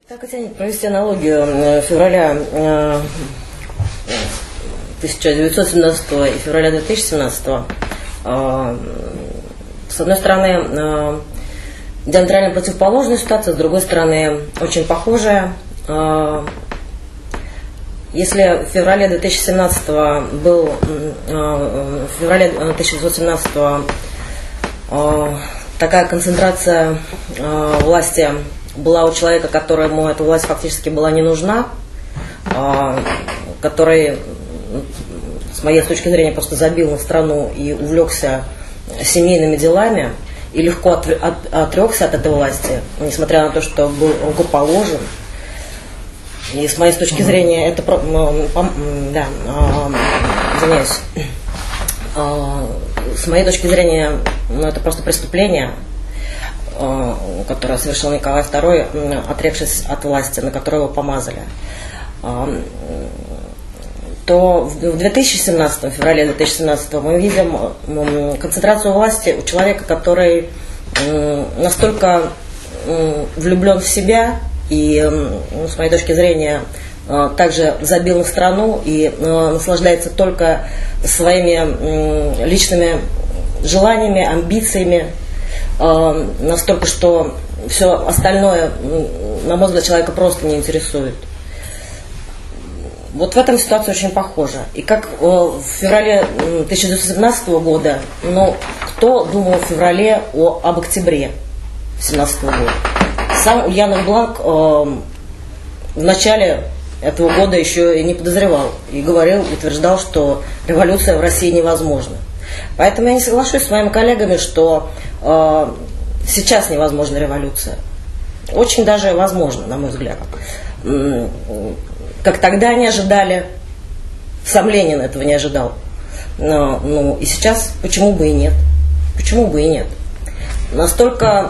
Так и тянет провести аналогию февраля 1917 и февраля 2017. С одной стороны, диаметрально противоположная ситуация, с другой стороны, очень похожая. Если в феврале 2017 был, в феврале 1917 такая концентрация власти была у человека, которому эта власть фактически была не нужна, который, с моей точки зрения, просто забил на страну и увлекся семейными делами и легко отрекся от этой власти, несмотря на то, что был рукоположен. И с моей точки зрения, это, извиняюсь, с моей точки зрения, это просто преступление, которое совершил Николай II, отрекшись от власти, на которую его помазали. То в 2017, феврале 2017 мы видим концентрацию власти у человека, который настолько влюблен в себя и, с моей точки зрения, также забил на страну и наслаждается только своими личными желаниями, амбициями, настолько, что все остальное, на мой взгляд, человека просто не интересует. Вот в этом ситуация очень похожа. И как в феврале 1917 года, кто думал в феврале об октябре 1917 года? Сам Ульянов Бланк в начале этого года еще и не подозревал и утверждал, что революция в России невозможна. Поэтому я не соглашусь с моими коллегами, что сейчас невозможна революция. Очень даже возможно, на мой взгляд. Как тогда не ожидали, сам Ленин этого не ожидал. И сейчас почему бы и нет? Почему бы и нет? Настолько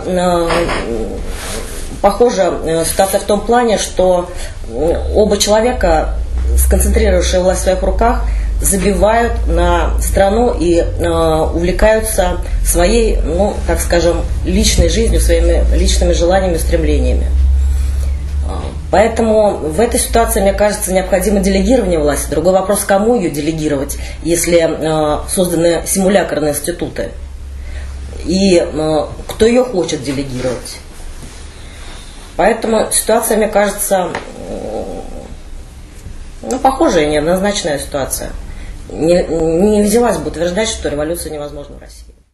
похожа ситуация в том плане, что оба человека, сконцентрировавшие власть в своих руках, забивают на страну и увлекаются своей, так скажем, личной жизнью, своими личными желаниями и стремлениями. Поэтому в этой ситуации, мне кажется, необходимо делегирование власти. Другой вопрос, кому ее делегировать, если созданы симулякрные институты. И кто ее хочет делегировать. Поэтому ситуация, мне кажется, похожая, неоднозначная ситуация. Не взялась бы утверждать, что революция невозможна в России.